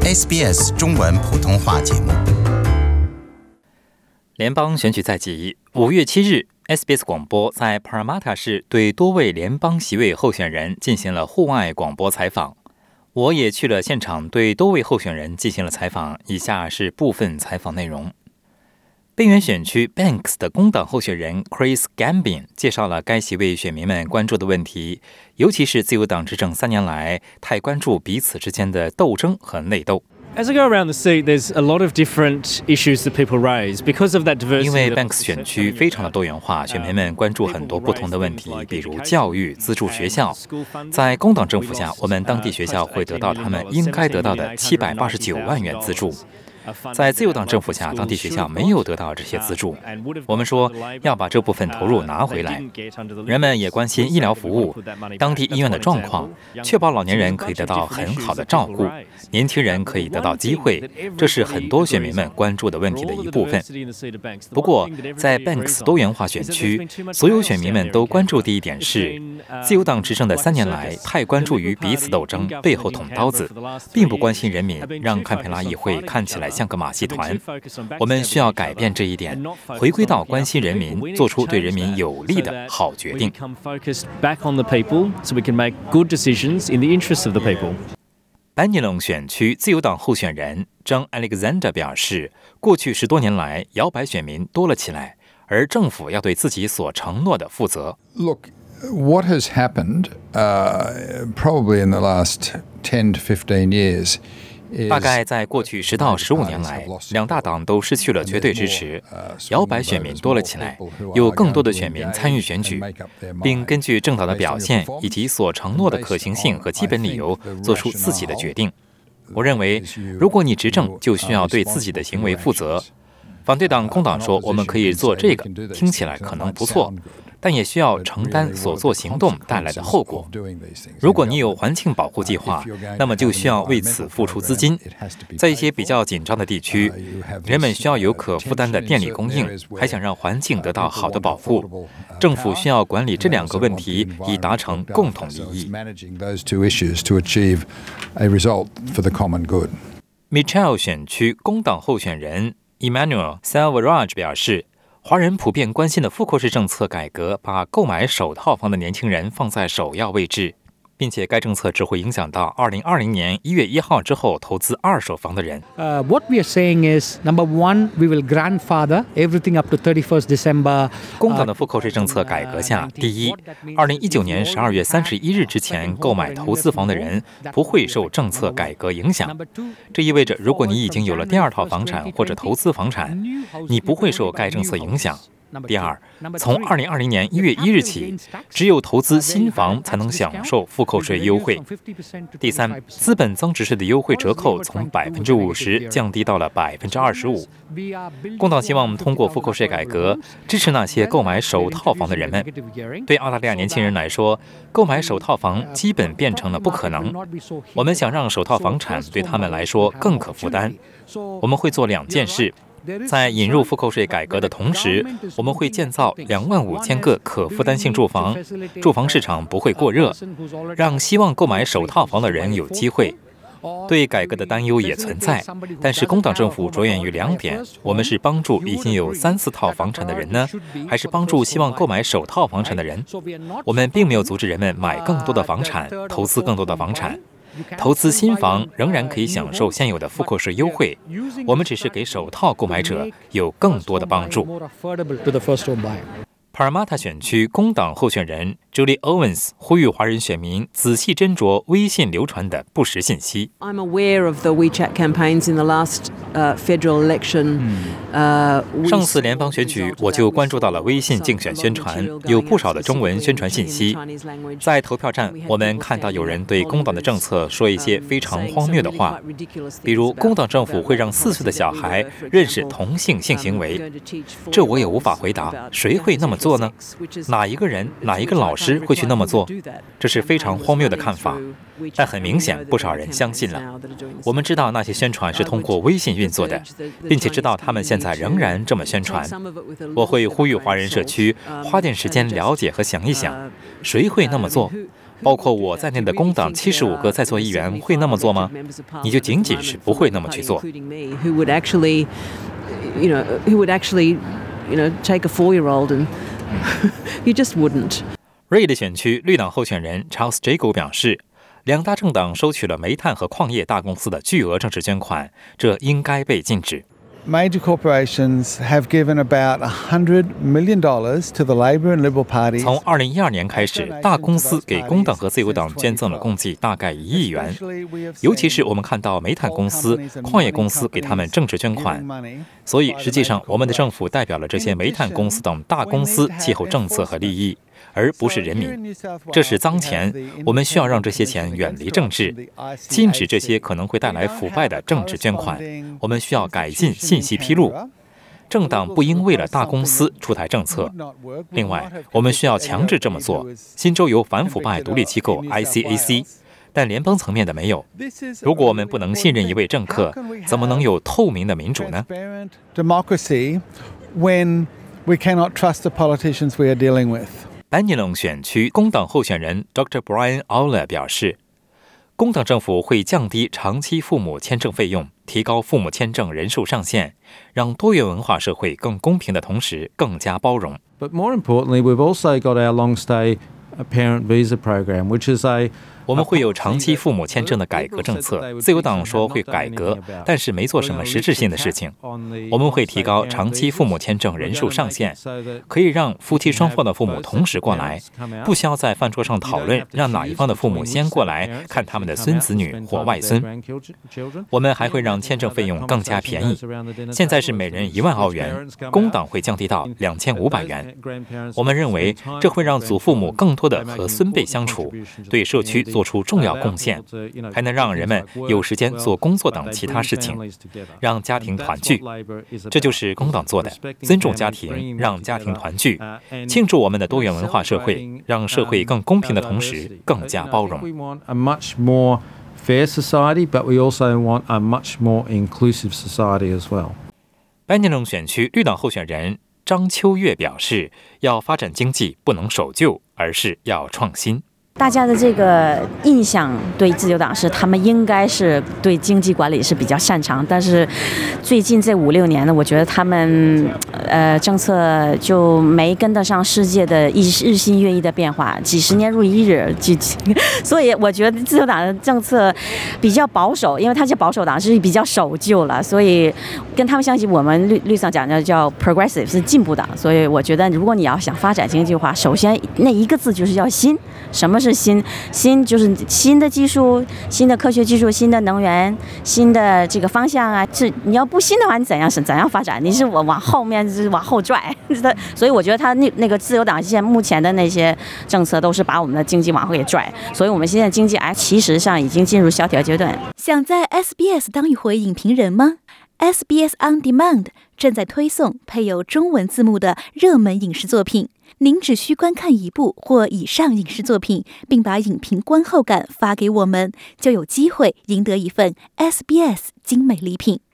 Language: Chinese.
SBS 中文普通话节目。 联邦选举在即，5月7日 SBS 广播在 Parramatta 市对多位联邦席位候选人进行了户外广播采访。我也去了现场，对多位候选人进行了采访。以下是部分采访内容。边缘选区 Banks 的工党候选人 Chris Gambin 介绍了该席位选民们关注的问题，尤其是自由党执政3年来太关注彼此之间的斗争和内斗。 As I go around the seat, there's a lot of different issues that people raise because of that diversity. 因为 Banks 选区非常的多元化，选民们关注很多不同的问题，比如教育、资助学校。在工党政府下，我们当地学校会得到他们应该得到的789万元资助。在自由党政府下，当地学校没有得到这些资助。我们说要把这部分投入拿回来。人们也关心医疗服务、当地医院的状况，确保老年人可以得到很好的照顾，年轻人可以得到机会，这是很多选民们关注的问题的一部分。不过，在 Banks 多元化选区，所有选民们都关注的一点是，自由党执政的3年来太关注于彼此斗争，背后捅刀子，并不关心人民，让堪培拉议会看起来像个马戏团。我们需要改变这一点，回归到关心人民，做出对人民有利的好决定。班尼隆选区自由党候选人 John Alexander 表示，过去10多年来，摇摆选民多了起来，而政府要对自己所承诺的负责。 Look, what has happened, probably in the last 10 to 15 years, 大概在过去10到15年来，两大党都失去了绝对支持，摇摆选民多了起来，有更多的选民参与选举，并根据政党的表现以及所承诺的可行性和基本理由做出自己的决定。我认为，如果你执政，就需要对自己的行为负责。反对党工党说我们可以做这个，听起来可能不错，但也需要承担所做行动带来的后果。如果你有环境保护计划，那么就需要为此付出资金。在一些比较紧张的地区，人们需要有可负担的电力供应，还想让环境得到好的保护。政府需要管理这2个问题，以达成共同利益。Mitchell 选区工党候选人Emmanuel Salvaraj 表示，华人普遍关心的复购式政策改革把购买首套房的年轻人放在首要位置，并且该政策只会影响到2020年1月1号之后投资二手房的人。 What we are saying is, number one, we will grandfather everything up to 31st December. 工党的复购税政策改革下，第一，2019年12月31日之前购买投资房的人不会受政策改革影响。这意味着，如果你已经有了第2套房产或者投资房产，你不会受该政策影响。第二，从2020年1月1日起，只有投资新房才能享受复购税优惠。第三，资本增值税的优惠折扣从50%降低到了25%。工党希望通过复购税改革，支持那些购买首套房的人们。对澳大利亚年轻人来说，购买首套房基本变成了不可能。我们想让首套房产对他们来说更可负担。我们会做2件事。在引入复购税改革的同时，我们会建造25000个可负担性住房，住房市场不会过热，让希望购买首套房的人有机会。对改革的担忧也存在，但是工党政府着眼于2点：我们是帮助已经有3、4套房产的人呢，还是帮助希望购买首套房产的人？我们并没有阻止人们买更多的房产，投资更多的房产。投资新房仍然可以享受现有的复购税优惠，我们只是给首套购买者有更多的帮助。Parramatta 选区工党候选人 Julie Owens 呼吁华人选民仔细斟酌微信流传的不实信息。 I'm aware of the WeChat campaigns in the last federal election. 上次联邦选举，我就关注到了微信竞选宣传，有不少的中文宣传信息。在投票站，我们看到有人对工党的政策说一些非常荒谬的话，比如工党政府会让4岁的小孩认识同性性行为，这我也无法回答，谁会那么做呢？哪一个人、哪一个老师会去那么做？这是非常荒谬的看法。但很明显，不少人相信了。我们知道那些宣传是通过微信运作的，并且知道他们现在仍然这么宣传。我会呼吁华人社区花点时间了解和想一想，谁会那么做？ 包括我在内的工党75个在座议员会那么做吗？你就仅仅是不会那么去做。 Who would actually take a 4-year-old and you just wouldn't. 瑞的选区绿党候选人 Charles Jago 表示，两大政党收取了煤炭和矿业大公司的巨额政治捐款，这应该被禁止。 Major corporations have given about $100 million to the Labor and Liberal parties. 从2012年开始，大公司给工党和自由党捐赠了共计大概1亿元。尤其是我们看到煤炭公司、矿业公司给他们政治捐款，所以实际上我们的政府代表了这些煤炭公司等大公司气候政策和利益，而不是人民。这是脏钱，我们需要让这些钱远离政治，禁止这些可能会带来腐败的政治捐款。我们需要改进信息披露，政党不应为了大公司出台政策。另外，我们需要强制这么做。新州有反腐败独立机构 ICAC， 但联邦层面的没有。如果我们不能信任一位政客，怎么能有透明的民主呢？ Democracy when we cannot trust the politicians we are dealing with. 班尼隆选区工党候选人 Dr. Brian Aula 表示，工党政府会降低长期父母签证费用，提高父母签证人数上限，让多元文化社会更公平的同时更加包容。 But more importantly, we've also got our long stay parent visa program, which is a 我们会有长期父母签证的改革政策，自由党说会改革，但是没做什么实质性的事情。我们会提高长期父母签证人数上限，可以让夫妻双方的父母同时过来，不需要在饭桌上讨论让哪一方的父母先过来看他们的孙子女或外孙。我们还会让签证费用更加便宜，现在是每人1万澳元，工党会降低到2500元。我们认为这会让祖父母更多的和孙辈相处，对社区做出重要贡献，还能让人们有时间做工作等其他事情，让家庭团聚。这就是工党做的，尊重家庭，让家庭团聚，庆祝我们的多元文化社会，让社会更公平的同时更加包容。 fair society, but we also want a much more inclusive society as well. 班尼隆选区绿党候选人张秋月表示，要发展经济不能守旧，而是要创新。 大家的这个印象对自由党是他们应该是对经济管理是比较擅长，但是最近这5-6年呢，我觉得他们政策就没跟得上世界的日新月异的变化，几十年如一日，所以我觉得自由党的政策比较保守，因为他是保守党，是比较守旧了，所以跟他们相比，我们绿党讲的叫 progressive 是进步党，所以我觉得如果你要想发展经济的话，首先那一个字就是要新。什么是新？新就是新的技术、新的科学技术、新的能源、新的这个方向啊。是你要不新的话，你怎样发展？你是往后面就是往后拽。所以我觉得他那个自由党现在目前的那些政策都是把我们的经济往后给拽。所以我们现在经济其实上已经进入萧条阶段。 想在 SBS 当一回影评人吗？SBS On Demand 正在推送配有中文字幕的热门影视作品。您只需观看1部或以上影视作品，并把影评观后感发给我们，就有机会赢得一份 SBS 精美礼品。